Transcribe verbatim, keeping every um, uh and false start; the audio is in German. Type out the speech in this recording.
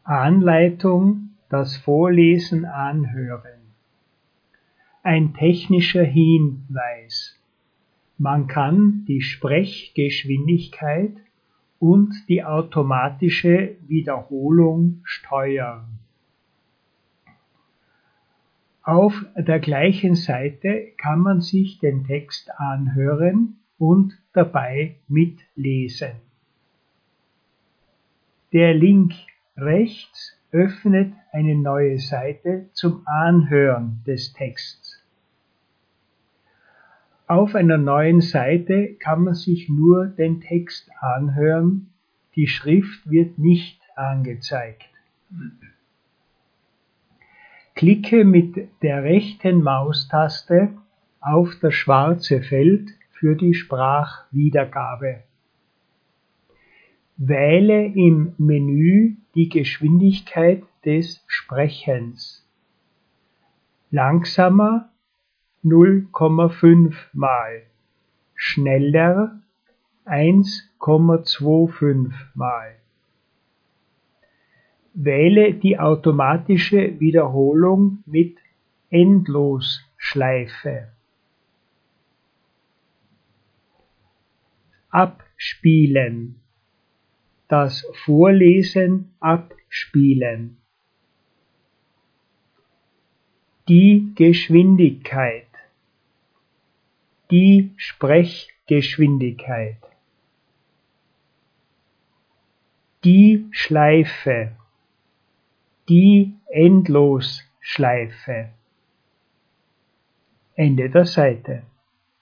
Anleitung, das Vorlesen anhören. Ein technischer Hinweis: Man kann die Sprechgeschwindigkeit und die automatische Wiederholung steuern. Auf der gleichen Seite kann man sich den Text anhören und dabei mitlesen. Der Link rechts öffnet eine neue Seite zum Anhören des Texts. Auf einer neuen Seite kann man sich nur den Text anhören, die Schrift wird nicht angezeigt. Klicke mit der rechten Maustaste auf das schwarze Feld für die Sprachwiedergabe. Wähle im Menü die Geschwindigkeit des Sprechens. Langsamer null Komma fünf mal, schneller eins Komma fünfundzwanzig mal. Wähle die automatische Wiederholung mit Endlosschleife. Abspielen. Das Vorlesen abspielen. Die Geschwindigkeit. Die Sprechgeschwindigkeit. Die Schleife. Die Endlosschleife. Ende der Seite.